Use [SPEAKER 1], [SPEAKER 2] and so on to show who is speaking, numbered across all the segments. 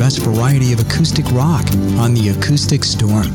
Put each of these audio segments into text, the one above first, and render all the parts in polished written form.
[SPEAKER 1] best variety of acoustic rock on The Acoustic Storm.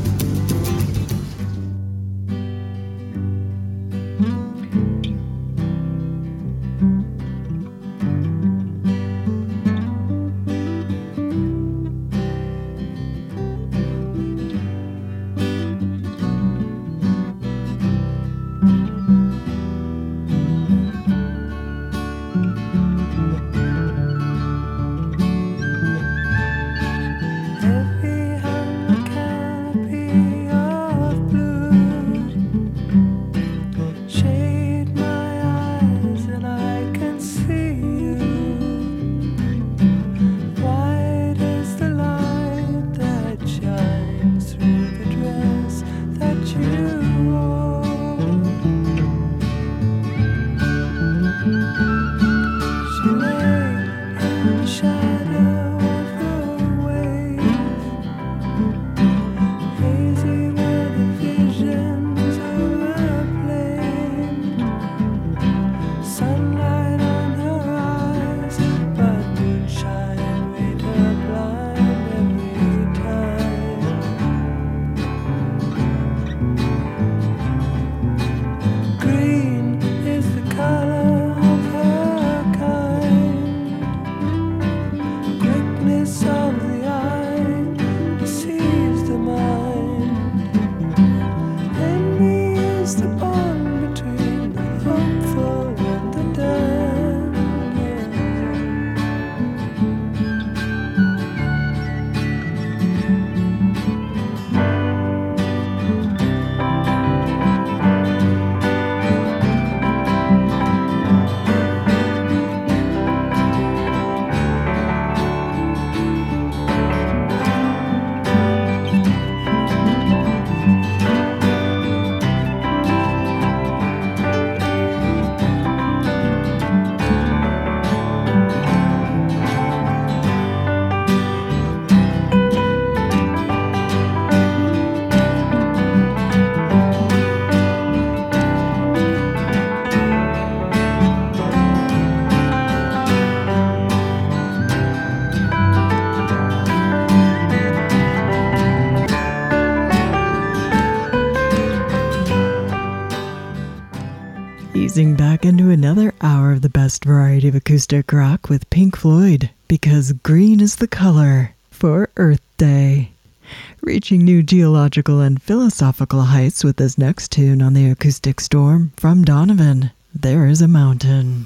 [SPEAKER 2] Easing back into another hour of the best variety of acoustic rock with Pink Floyd, because green is the color for Earth Day. Reaching new geological and philosophical heights with this next tune on the Acoustic Storm from Donovan, There Is a Mountain.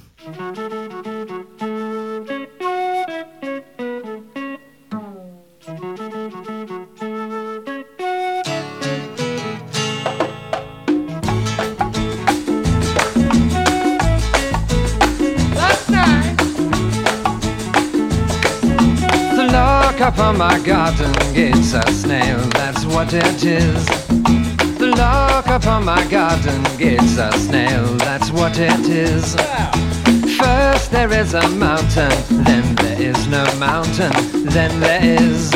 [SPEAKER 3] Up on my garden gate's a snail, that's what it is. The lock up on my garden gate's a snail, that's what it is. First there is a mountain, then there is no mountain, then there is.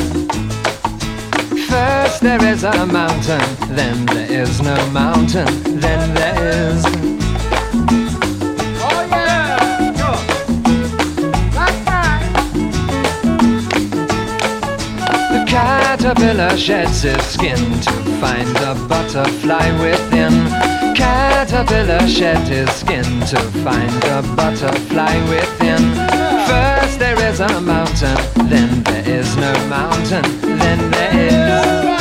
[SPEAKER 3] First there is a mountain, then there is no mountain, then there is. Caterpillar sheds its skin to find a butterfly within. Caterpillar sheds his skin to find a butterfly within. First there is a mountain, then there is no mountain, then there is.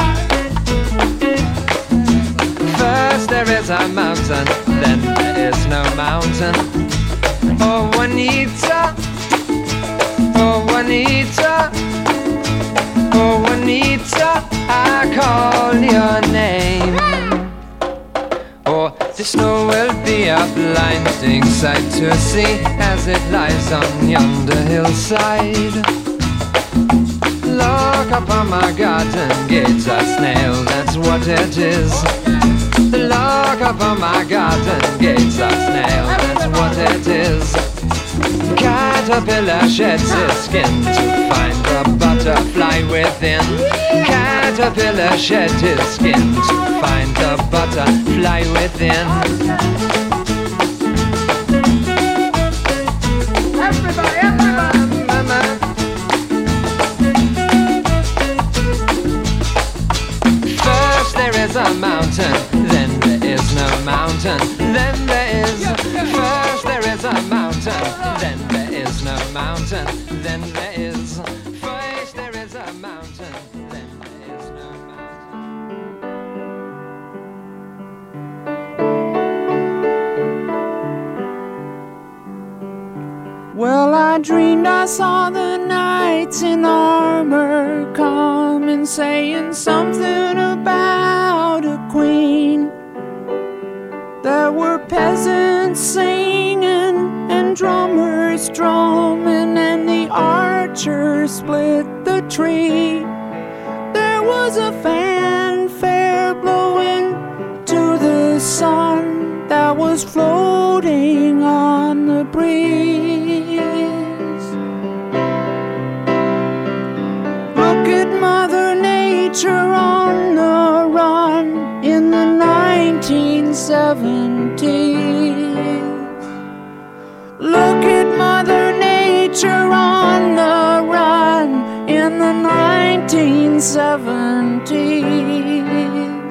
[SPEAKER 3] First there is a mountain, then there is no mountain. Oh Juanita, oh Juanita, oh Juanita, I call your name. Oh, the snow will be a blinding sight to see as it lies on yonder hillside. Look upon my garden gate's a snail, that's what it is. Look upon my garden gate's a snail, that's what it is. Caterpillar sheds its skin to find a butterfly within. Caterpillar sheds his skin to find a butterfly within. Everybody, everybody! a mountain, then there is no mountain, then there is. First there is a mountain, then there is no mountain, then there is. First there is a mountain, then there is no mountain.
[SPEAKER 4] Well, I dreamed I saw the knights in armor coming, saying something about a queen. There were peasants singing and drummers drumming, and the archers split the tree. There was a fanfare blowing to the sun that was floating on the breeze. Look at Mother Nature on the run in the 1970s. Look at Mother Nature on the run in the 1970s.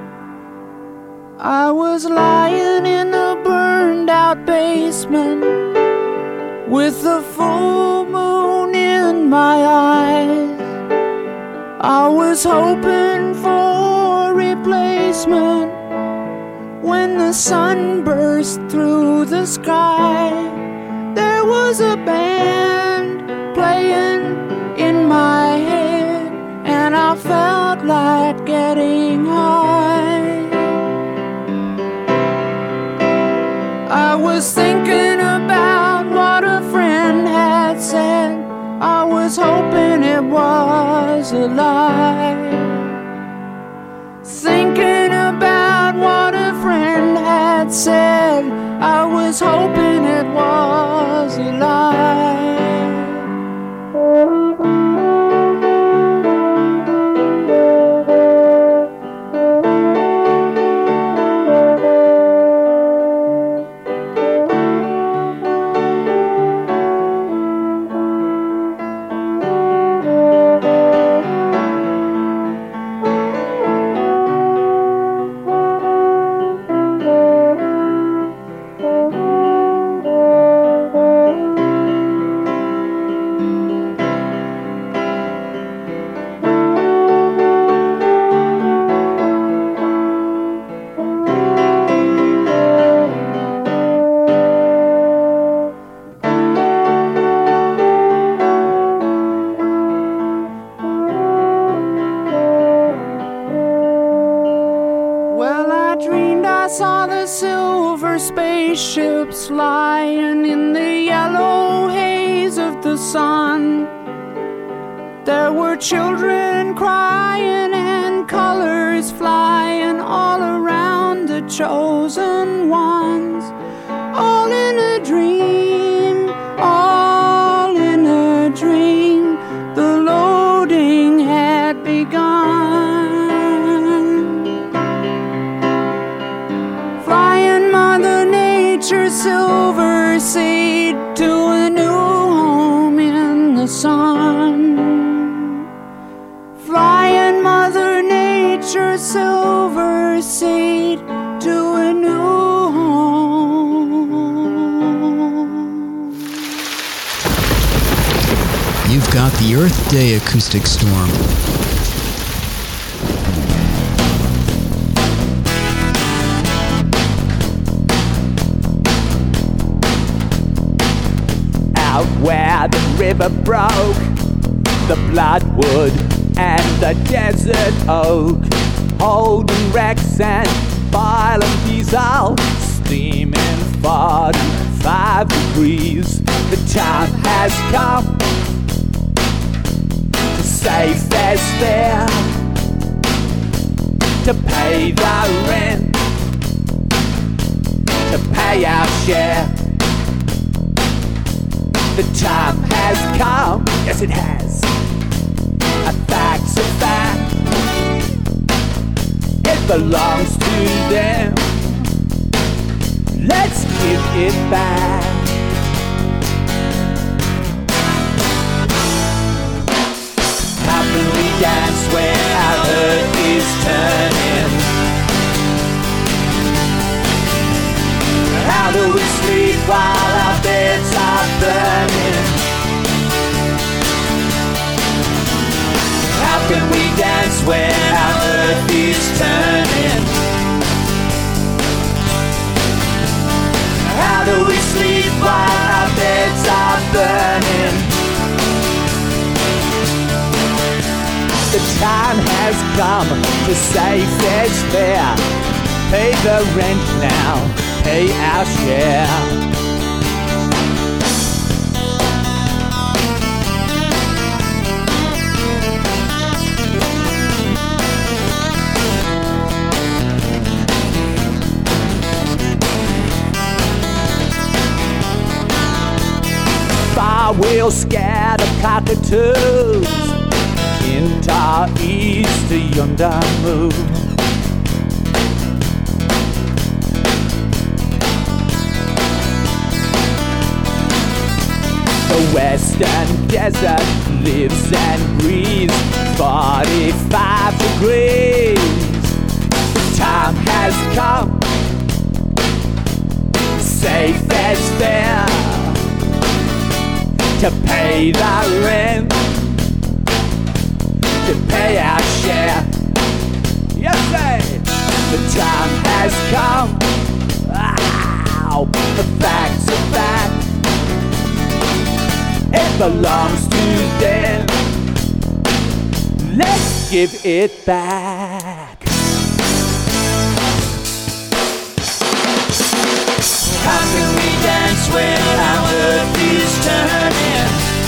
[SPEAKER 4] I was lying in a burned out basement with the full moon in my eyes. I was hoping for replacement when the sun burst through the sky. There was a band playing in my head, and I felt like getting high. I was thinking about what a friend had said. I was hoping it was a lie. Thinking about what a friend had said. I was hoping it was a lie. Spaceships lying in the yellow haze of the sun. There were children crying and colors flying all around the chosen ones. All in a dream, all in a dream. The loading had begun. Flying Mother Nature's silver seed to a new home in the sun. Flying Mother Nature's silver seed to a new home.
[SPEAKER 1] You've got the Earth Day acoustic storm.
[SPEAKER 5] Out where the river broke, the bloodwood and the desert oak, holding wrecks and violent diesel, steaming 45 degrees. The time has come to say fair's fair, to pay the rent, to pay our share. The time has come, yes it has. A fact's a fact, it belongs to them. Let's give it back. How can we dance when our earth is turning? while our beds are burning? How can we dance when our earth is turning? How do we sleep while our beds are burning? The time has come to say fair's fair. Pay the rent now, pay our share. We'll scatter cockatoos into our east to yonder moon. The western desert lives and breathes 45 degrees. The time has come, safe as fair, to pay the rent, to pay our share. Yes, sir. The time has come. Ow, the fact's a fact. It belongs to them. Let's give it back. How can we dance when our earth is turning?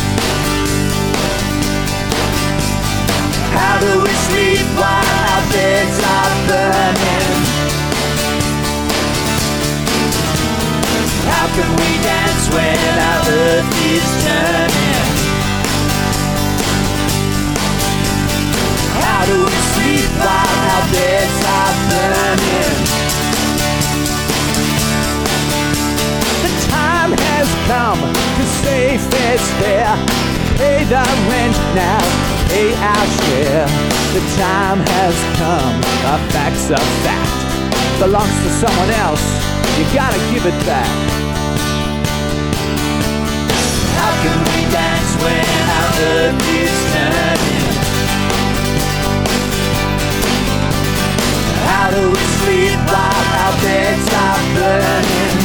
[SPEAKER 5] How do we sleep while our beds are burning? How can we dance when our earth is turning? How do we sleep while our beds are burning? The time has come to say fair's fair. Pay the rent now, pay our share. The time has come, a fact's a fact. Belongs to someone else, you gotta give it back. How can we dance when our earth is turning? How do we sleep while our beds are burning?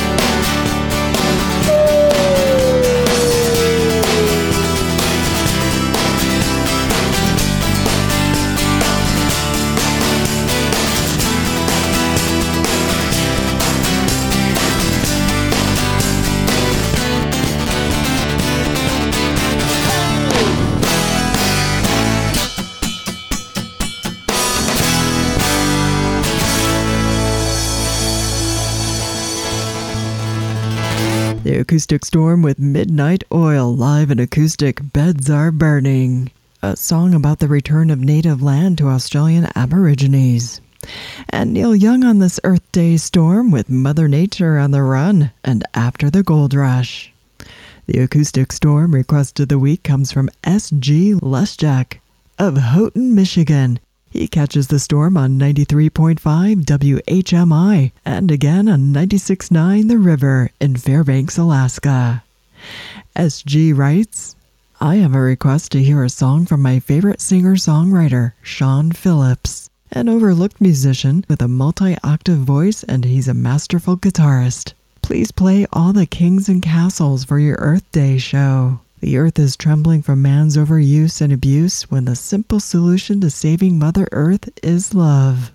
[SPEAKER 2] The Acoustic Storm with Midnight Oil, live in acoustic Beds Are Burning, a song about the return of native land to Australian Aborigines. And Neil Young on this Earth Day Storm with Mother Nature on the Run and After the Gold Rush. The Acoustic Storm request of the week comes from S.G. Lesjak of Houghton, Michigan. He catches the storm on 93.5 WHMI and again on 96.9 The River in Fairbanks, Alaska. SG writes, I have a request to hear a song from my favorite singer-songwriter, Sean Phillips, an overlooked musician with a multi-octave voice, and he's a masterful guitarist. Please play All the Kings and Castles for your Earth Day show. The earth is trembling from man's overuse and abuse when the simple solution to saving Mother Earth is love.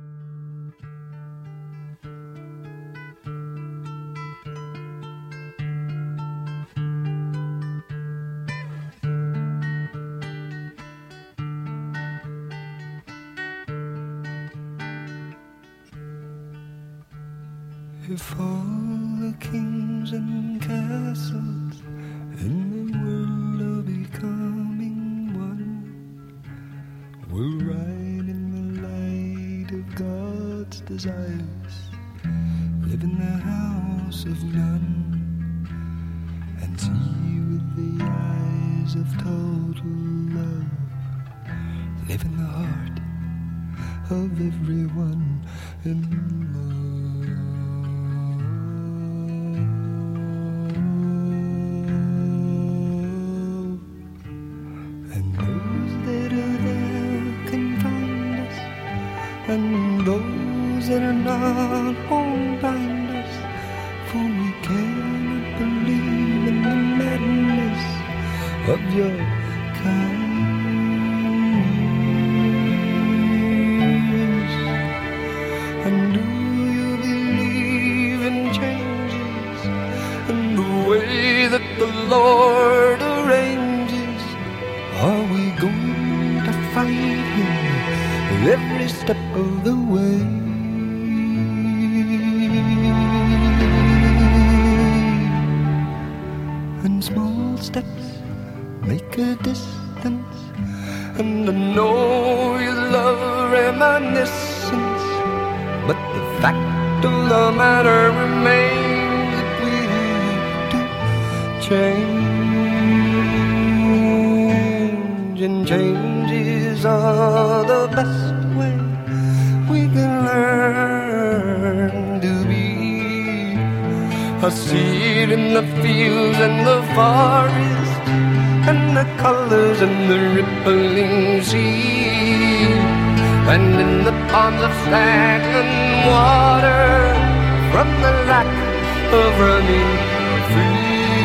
[SPEAKER 6] If all the kings and castles in the world are becoming one, we'll ride in the light of God's desires, live in the house of none, and see with the eyes of total love, live in the heart of everyone in love. your kindness. And do you believe in changes and the way that the Lord arranges? Are we going to fight him every step of the way? And small steps make a distance, and I know you love reminiscence, but the fact of the matter remains that we have to change, and changes are the best way we can learn to be. I see it in the fields and the forest, and the colors and the rippling sea, and in the ponds of stagnant water from the lack of running free.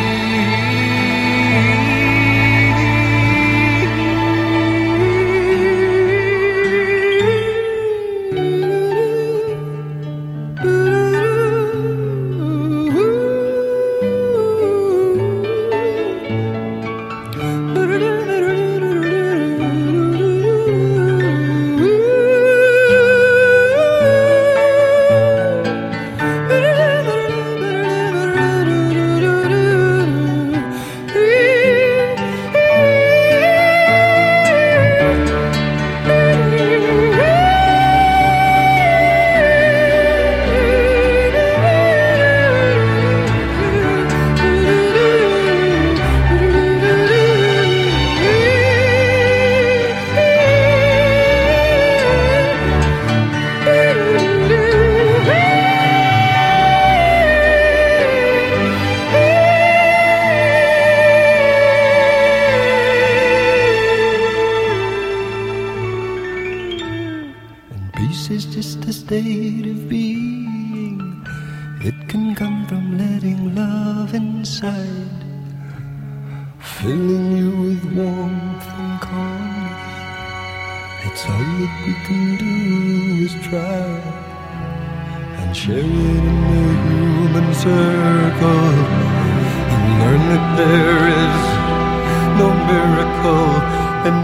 [SPEAKER 6] Peace is just a state of being. It can come from letting love inside, filling you with warmth and calmness. It's all that we can do is try and share it in the human circle, and learn that there is no miracle and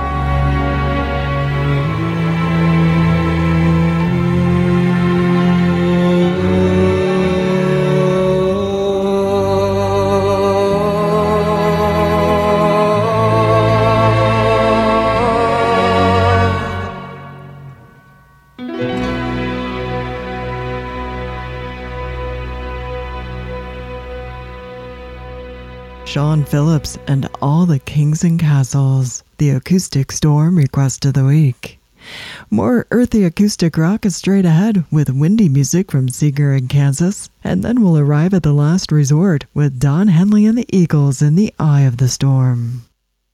[SPEAKER 2] Sean Phillips and All the Kings and Castles, the Acoustic Storm Request of the Week. More earthy acoustic rock is straight ahead with windy music from Seeger in Kansas, and then we'll arrive at the last resort with Don Henley and the Eagles in the Eye of the Storm.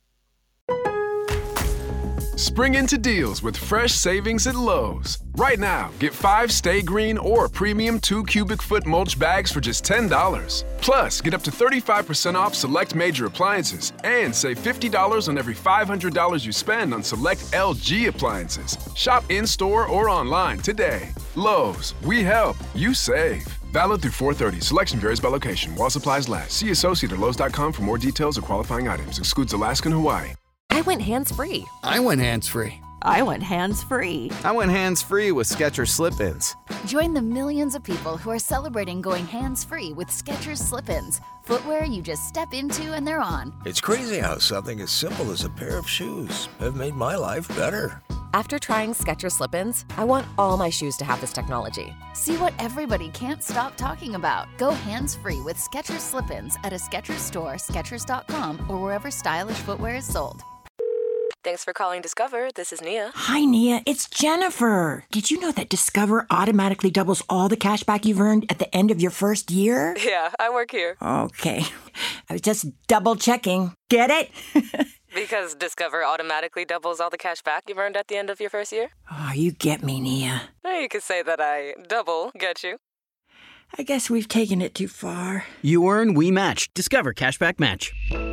[SPEAKER 7] Spring into deals with fresh savings at Lowe's. Right now, get 5 Stay Green or Premium 2 cubic foot mulch bags for just $10. Plus, get up to 35% off select major appliances and save $50 on every $500 you spend on select LG appliances. Shop in-store or online today. Lowe's, we help, you save. Valid through 4/30. Selection varies by location. While supplies last. See associate or Lowe's.com for more details or qualifying items. Excludes Alaska and Hawaii.
[SPEAKER 8] I went hands-free.
[SPEAKER 9] I went hands-free.
[SPEAKER 8] I went hands-free.
[SPEAKER 9] I went hands-free with Skechers Slip-ins.
[SPEAKER 10] Join the millions of people who are celebrating going hands-free with Skechers Slip-ins. Footwear you just step into and they're on.
[SPEAKER 11] It's crazy how something as simple as a pair of shoes have made my life better.
[SPEAKER 8] After trying Skechers Slip-ins, I want all my shoes to have this technology.
[SPEAKER 10] See what everybody can't stop talking about. Go hands-free with Skechers Slip-ins at a Skechers store, Skechers.com, or wherever stylish footwear is sold.
[SPEAKER 8] Thanks for calling Discover. This is Nia.
[SPEAKER 12] Hi, Nia. It's Jennifer. Did you know that Discover automatically doubles all the cash back you've earned at the end of your first year?
[SPEAKER 8] Yeah, I work here.
[SPEAKER 12] Okay. I was just double checking. Get it?
[SPEAKER 8] Because Discover automatically doubles all the cash back you've earned at the end of your first year?
[SPEAKER 12] Oh, you get me, Nia.
[SPEAKER 8] You could say that I double get you.
[SPEAKER 12] I guess we've taken it too far.
[SPEAKER 13] You earn, we match. Discover Cashback Match.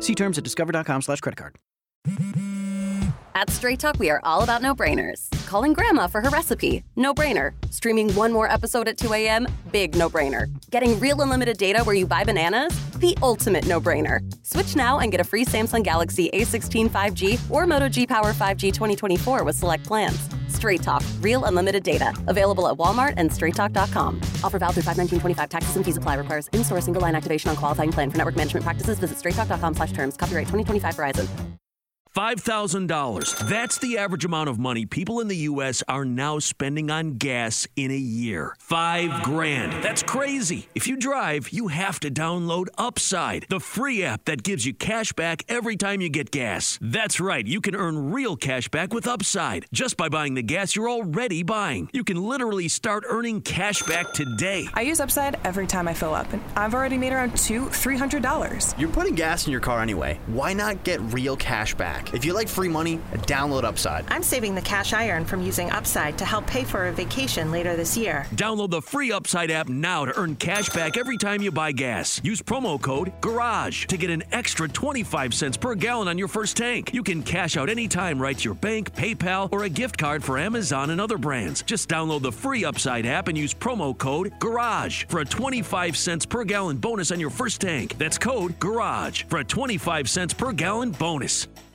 [SPEAKER 13] See terms at discover.com/creditcard.
[SPEAKER 14] At Straight Talk, we are all about no-brainers. Calling grandma for her recipe, no-brainer. Streaming one more episode at 2 a.m., big no-brainer. Getting real unlimited data where you buy bananas, the ultimate no-brainer. Switch now and get a free Samsung Galaxy A16 5G or Moto G Power 5G 2024 with select plans. Straight Talk, real unlimited data. Available at Walmart and straighttalk.com. Offer valid through 5/19/25. Taxes and fees apply. Requires in-store single line activation on qualifying plan. For network management practices, visit straighttalk.com/terms. Copyright 2025 Verizon.
[SPEAKER 15] $5,000. That's the average amount of money people in the U.S. are now spending on gas in a year. $5,000. That's crazy. If you drive, you have to download Upside, the free app that gives you cash back every time you get gas. That's right. You can earn real cash back with Upside just by buying the gas you're already buying. You can literally start earning cash back today.
[SPEAKER 16] I use Upside every time I fill up, and I've already made around $300.
[SPEAKER 17] You're putting gas in your car anyway. Why not get real cash back? If you like free money, download Upside.
[SPEAKER 18] I'm saving the cash I earn from using Upside to help pay for a vacation later this year.
[SPEAKER 15] Download the free Upside app now to earn cash back every time you buy gas. Use promo code GARAGE to get an extra 25 cents per gallon on your first tank. You can cash out anytime right to your bank, PayPal, or a gift card for Amazon and other brands. Just download the free Upside app and use promo code GARAGE for a 25 cents per gallon bonus on your first tank. That's code GARAGE for a 25 cents per gallon bonus.